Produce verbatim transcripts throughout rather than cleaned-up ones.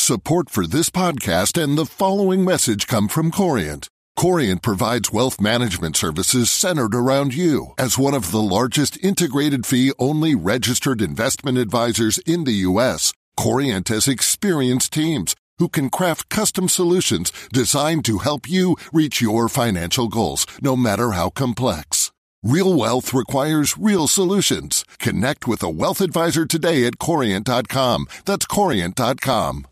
Support for this podcast and the following message come from Corient. Corient provides wealth management services centered around you. As one of the largest integrated fee-only registered investment advisors in the U S, Corient has experienced teams who can craft custom solutions designed to help you reach your financial goals, no matter how complex. Real wealth requires real solutions. Connect with a wealth advisor today at corient dot com. That's corient dot com.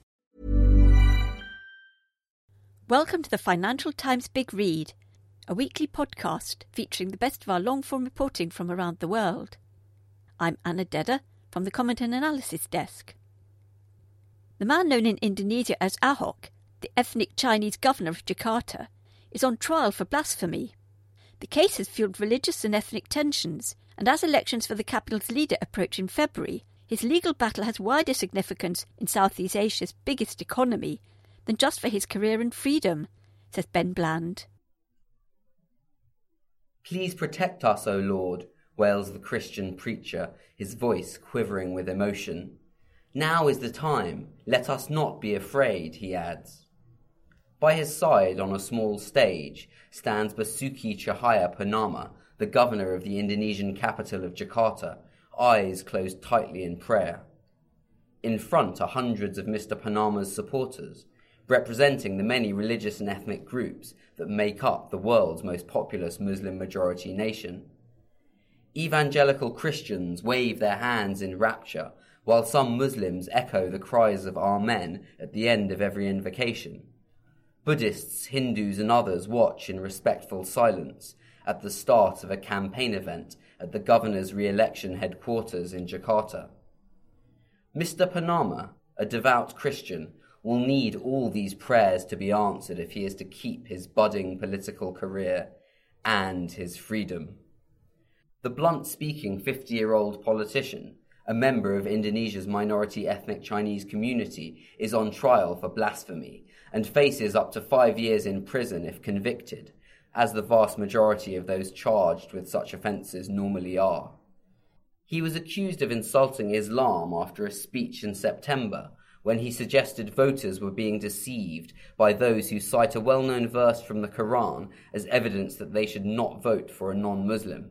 Welcome to the Financial Times Big Read, a weekly podcast featuring the best of our long-form reporting from around the world. I'm Anna Dedder from the Comment and Analysis Desk. The man known in Indonesia as Ahok, the ethnic Chinese governor of Jakarta, is on trial for blasphemy. The case has fueled religious and ethnic tensions, and as elections for the capital's leader approach in February, his legal battle has wider significance in Southeast Asia's biggest economy than just for his career and freedom, says Ben Bland. "Please protect us, O Lord," wails the Christian preacher, his voice quivering with emotion. "Now is the time. Let us not be afraid," he adds. By his side, on a small stage, stands Basuki Cahaya Purnama, the governor of the Indonesian capital of Jakarta, eyes closed tightly in prayer. In front are hundreds of Mister Purnama's supporters, representing the many religious and ethnic groups that make up the world's most populous Muslim-majority nation. Evangelical Christians wave their hands in rapture, while some Muslims echo the cries of Amen at the end of every invocation. Buddhists, Hindus and others watch in respectful silence at the start of a campaign event at the governor's re-election headquarters in Jakarta. Mister Purnama, a devout Christian, will need all these prayers to be answered if he is to keep his budding political career and his freedom. The blunt-speaking fifty-year-old politician, a member of Indonesia's minority ethnic Chinese community, is on trial for blasphemy and faces up to five years in prison if convicted, as the vast majority of those charged with such offences normally are. He was accused of insulting Islam after a speech in September, when he suggested voters were being deceived by those who cite a well-known verse from the Quran as evidence that they should not vote for a non-Muslim.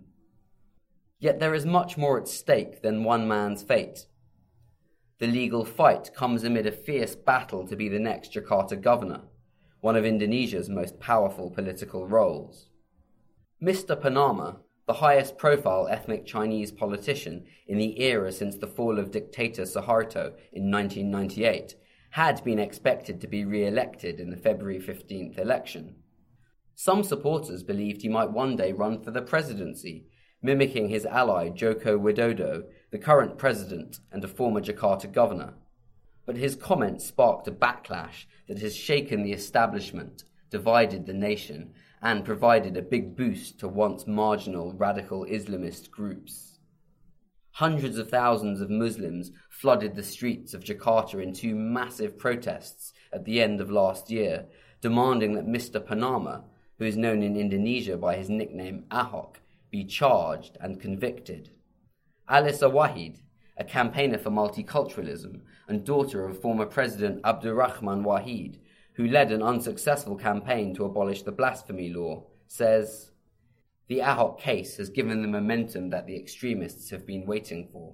Yet there is much more at stake than one man's fate. The legal fight comes amid a fierce battle to be the next Jakarta governor, one of Indonesia's most powerful political roles. Mister Purnama, the highest profile ethnic Chinese politician in the era since the fall of dictator Suharto in nineteen ninety-eight, had been expected to be re-elected in the February fifteenth election. Some supporters believed he might one day run for the presidency, mimicking his ally Joko Widodo, the current president and a former Jakarta governor. But his comments sparked a backlash that has shaken the establishment, divided the nation, and provided a big boost to once marginal radical Islamist groups. Hundreds of thousands of Muslims flooded the streets of Jakarta in two massive protests at the end of last year, demanding that Mister Purnama, who is known in Indonesia by his nickname Ahok, be charged and convicted. Alisa Wahid, a campaigner for multiculturalism and daughter of former President Abdurrahman Wahid, who led an unsuccessful campaign to abolish the blasphemy law, says, "The Ahok case has given the momentum that the extremists have been waiting for."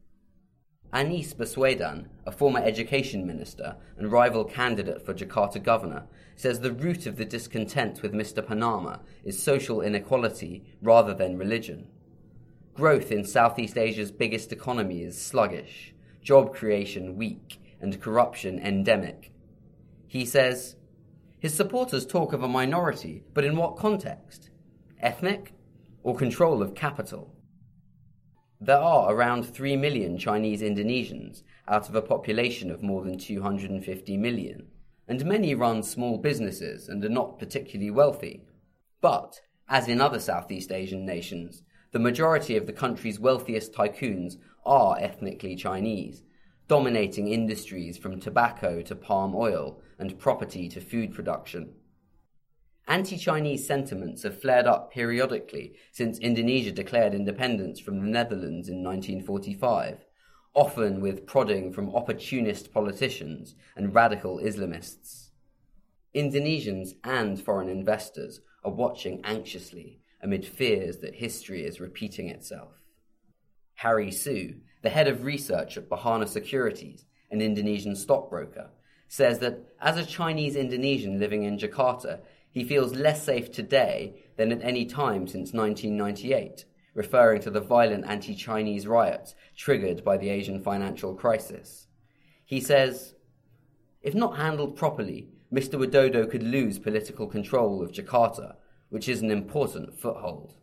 Anies Baswedan, a former education minister and rival candidate for Jakarta governor, says the root of the discontent with Mister Purnama is social inequality rather than religion. Growth in Southeast Asia's biggest economy is sluggish, job creation weak, and corruption endemic. He says, his supporters talk of a minority, but in what context? Ethnic or control of capital? There are around three million Chinese Indonesians out of a population of more than two hundred fifty million, and many run small businesses and are not particularly wealthy. But, as in other Southeast Asian nations, the majority of the country's wealthiest tycoons are ethnically Chinese, dominating industries from tobacco to palm oil and property to food production. Anti-Chinese sentiments have flared up periodically since Indonesia declared independence from the Netherlands in nineteen forty-five, often with prodding from opportunist politicians and radical Islamists. Indonesians and foreign investors are watching anxiously amid fears that history is repeating itself. Harry Su, the head of research at Bahana Securities, an Indonesian stockbroker, says that as a Chinese Indonesian living in Jakarta, he feels less safe today than at any time since nineteen ninety-eight, referring to the violent anti-Chinese riots triggered by the Asian financial crisis. He says, "If not handled properly, Mister Widodo could lose political control of Jakarta, which is an important foothold."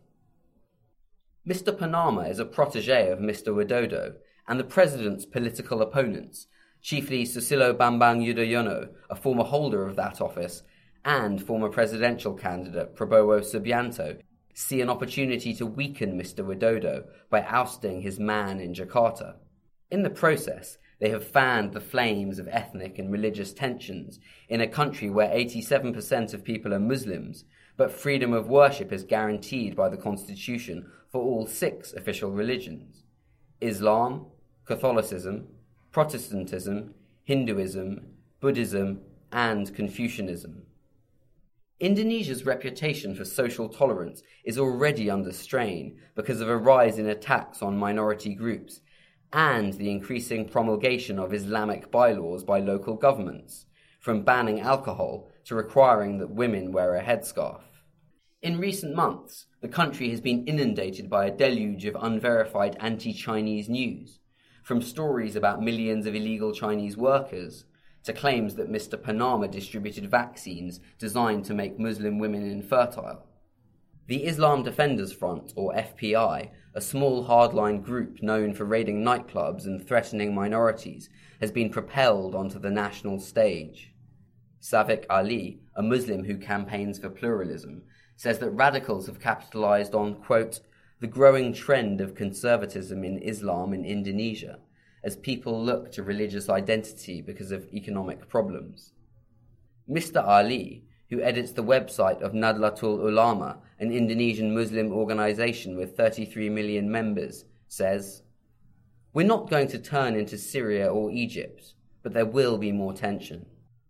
Mister Purnama is a protege of Mister Widodo and the president's political opponents, chiefly Susilo Bambang Yudhoyono, a former holder of that office, and former presidential candidate Prabowo Subianto, see an opportunity to weaken Mister Widodo by ousting his man in Jakarta. In the process, they have fanned the flames of ethnic and religious tensions in a country where eighty-seven percent of people are Muslims, but freedom of worship is guaranteed by the constitution for all six official religions: Islam, Catholicism, Protestantism, Hinduism, Buddhism, and Confucianism. Indonesia's reputation for social tolerance is already under strain because of a rise in attacks on minority groups and the increasing promulgation of Islamic bylaws by local governments, from banning alcohol to requiring that women wear a headscarf. In recent months, the country has been inundated by a deluge of unverified anti-Chinese news, from stories about millions of illegal Chinese workers to claims that Mister Purnama distributed vaccines designed to make Muslim women infertile. The Islam Defenders Front, or F P I, a small hardline group known for raiding nightclubs and threatening minorities, has been propelled onto the national stage. Savik Ali, a Muslim who campaigns for pluralism, says that radicals have capitalized on, quote, the growing trend of conservatism in Islam in Indonesia, as people look to religious identity because of economic problems. Mister Ali, who edits the website of Nadlatul Ulama, an Indonesian Muslim organization with thirty-three million members, says, "We're not going to turn into Syria or Egypt, but there will be more tension."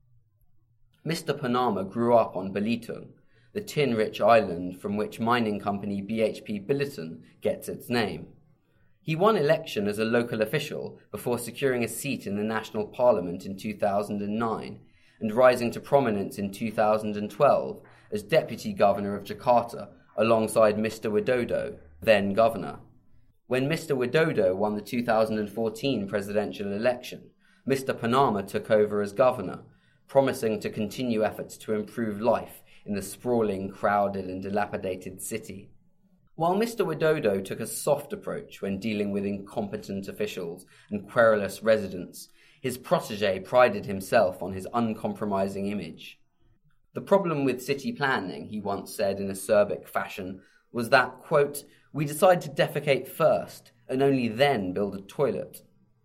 Mister Purnama grew up on Belitung, the tin-rich island from which mining company B H P Billiton gets its name. He won election as a local official before securing a seat in the National Parliament in two thousand nine and rising to prominence in two thousand twelve as Deputy Governor of Jakarta alongside Mister Widodo, then Governor. When Mister Widodo won the two thousand fourteen presidential election, Mister Purnama took over as Governor, promising to continue efforts to improve life in the sprawling, crowded and dilapidated city. While Mister Widodo took a soft approach when dealing with incompetent officials and querulous residents, his protege prided himself on his uncompromising image. The problem with city planning, he once said in acerbic fashion, was that, quote, we decide to defecate first and only then build a toilet.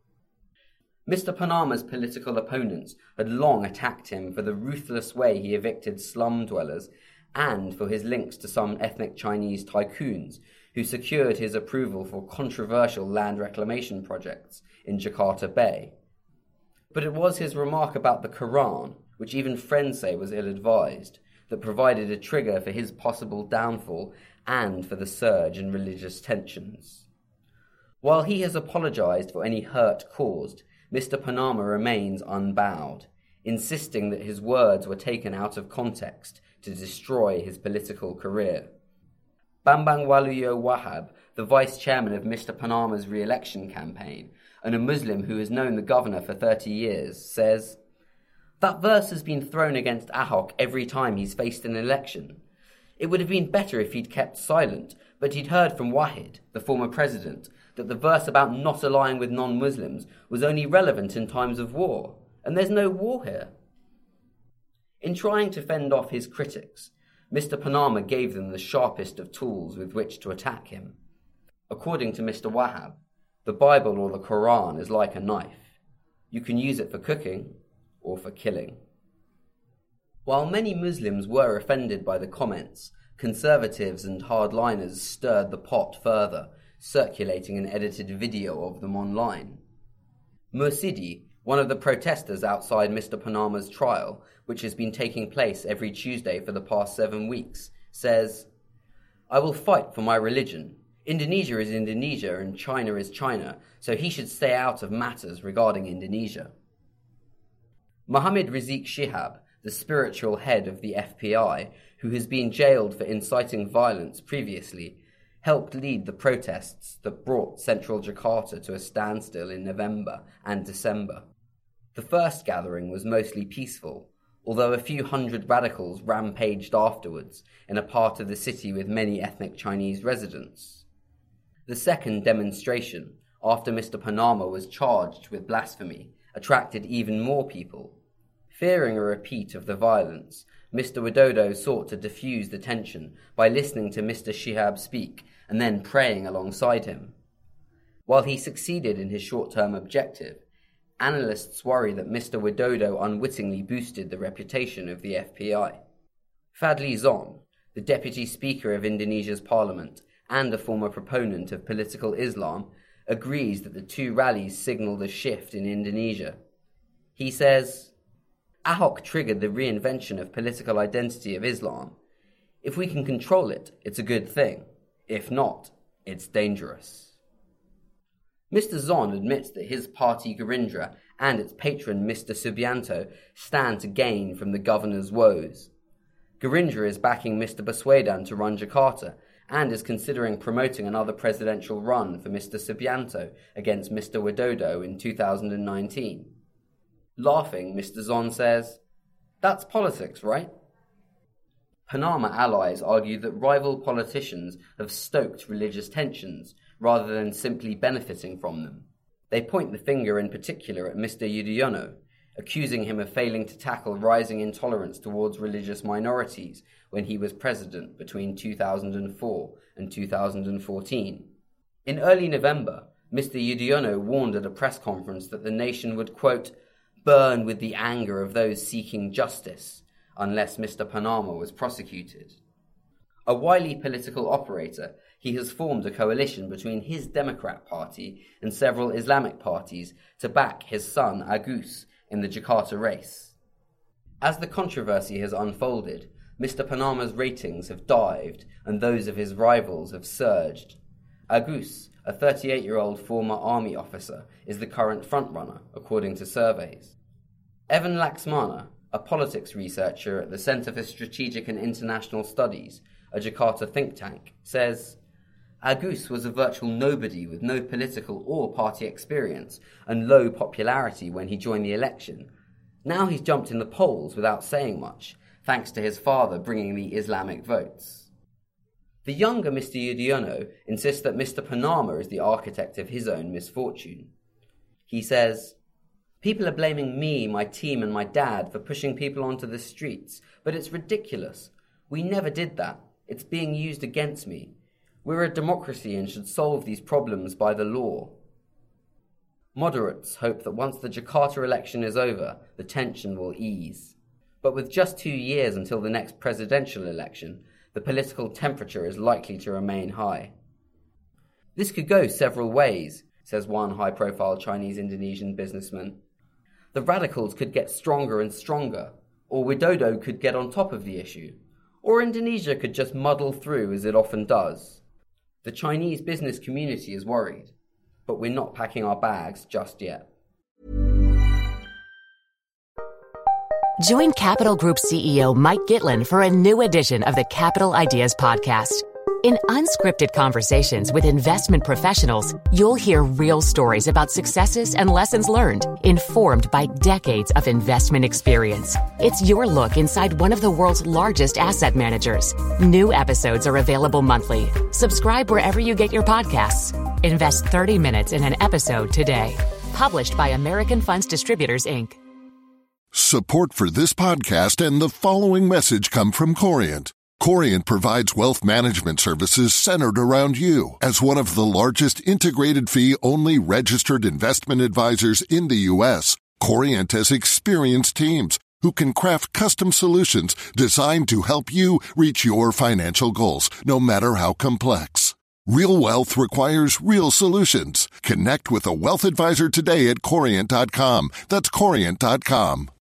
Mister Purnama's political opponents had long attacked him for the ruthless way he evicted slum dwellers and for his links to some ethnic Chinese tycoons who secured his approval for controversial land reclamation projects in Jakarta Bay. But it was his remark about the Quran, which even friends say was ill-advised, that provided a trigger for his possible downfall and for the surge in religious tensions. While he has apologized for any hurt caused, Mister Purnama remains unbowed, insisting that his words were taken out of context to destroy his political career. Bambang Waluyo Wahab, the vice-chairman of Mister Purnama's re-election campaign, and a Muslim who has known the governor for thirty years, says, "That verse has been thrown against Ahok every time he's faced an election. It would have been better if he'd kept silent, but he'd heard from Wahid, the former president, that the verse about not allying with non-Muslims was only relevant in times of war, and there's no war here." In trying to fend off his critics, Mister Purnama gave them the sharpest of tools with which to attack him. According to Mister Wahab, the Bible or the Quran is like a knife. You can use it for cooking or for killing. While many Muslims were offended by the comments, conservatives and hardliners stirred the pot further, circulating an edited video of them online. Mursidi, one of the protesters outside Mister Panama's trial, which has been taking place every Tuesday for the past seven weeks, says, "I will fight for my religion. Indonesia is Indonesia and China is China, so he should stay out of matters regarding Indonesia." Mohammed Rizik Shihab, the spiritual head of the F P I, who has been jailed for inciting violence previously, helped lead the protests that brought central Jakarta to a standstill in November and December. The first gathering was mostly peaceful, although a few hundred radicals rampaged afterwards in a part of the city with many ethnic Chinese residents. The second demonstration, after Mister Panama was charged with blasphemy, attracted even more people. Fearing a repeat of the violence, Mister Widodo sought to diffuse the tension by listening to Mister Shihab speak and then praying alongside him. While he succeeded in his short-term objective, analysts worry that Mister Widodo unwittingly boosted the reputation of the F P I. Fadli Zon, the Deputy Speaker of Indonesia's parliament and a former proponent of political Islam, agrees that the two rallies signalled a shift in Indonesia. He says, "Ahok triggered the reinvention of political identity of Islam. If we can control it, it's a good thing. If not, it's dangerous." Mister Zon admits that his party Gerindra and its patron Mister Subianto stand to gain from the governor's woes. Gerindra is backing Mister Baswedan to run Jakarta and is considering promoting another presidential run for Mister Subianto against Mister Widodo in two thousand nineteen. Laughing, Mister Zon says, "That's politics, right?" Panama allies argue that rival politicians have stoked religious tensions rather than simply benefiting from them. They point the finger in particular at Mister Yudhoyono, accusing him of failing to tackle rising intolerance towards religious minorities when he was president between two thousand four and two thousand fourteen. In early November, Mister Yudhoyono warned at a press conference that the nation would, quote, "burn with the anger of those seeking justice," unless Mister Panama was prosecuted. A wily political operator, he has formed a coalition between his Democrat Party and several Islamic parties to back his son Agus in the Jakarta race. As the controversy has unfolded, Mister Panama's ratings have dived and those of his rivals have surged. Agus, a thirty-eight-year-old former army officer, is the current frontrunner, according to surveys. Evan Laxmana, a politics researcher at the Center for Strategic and International Studies, a Jakarta think tank, says, "Agus was a virtual nobody with no political or party experience and low popularity when he joined the election. Now he's jumped in the polls without saying much, thanks to his father bringing the Islamic votes." The younger Mister Yudhoyono insists that Mister Panama is the architect of his own misfortune. He says, "People are blaming me, my team and my dad for pushing people onto the streets, but it's ridiculous. We never did that. It's being used against me. We're a democracy and should solve these problems by the law." Moderates hope that once the Jakarta election is over, the tension will ease. But with just two years until the next presidential election, the political temperature is likely to remain high. "This could go several ways," says one high-profile Chinese-Indonesian businessman. "The radicals could get stronger and stronger, or Widodo could get on top of the issue, or Indonesia could just muddle through as it often does. The Chinese business community is worried, but we're not packing our bags just yet." Join Capital Group C E O Mike Gitlin for a new edition of the Capital Ideas Podcast. In unscripted conversations with investment professionals, you'll hear real stories about successes and lessons learned, informed by decades of investment experience. It's your look inside one of the world's largest asset managers. New episodes are available monthly. Subscribe wherever you get your podcasts. Invest thirty minutes in an episode today. Published by American Funds Distributors, Incorporated. Support for this podcast and the following message come from Corient. Corient provides wealth management services centered around you. As one of the largest integrated fee-only registered investment advisors in the U S, Corient has experienced teams who can craft custom solutions designed to help you reach your financial goals, no matter how complex. Real wealth requires real solutions. Connect with a wealth advisor today at Corient dot com. That's Corient dot com.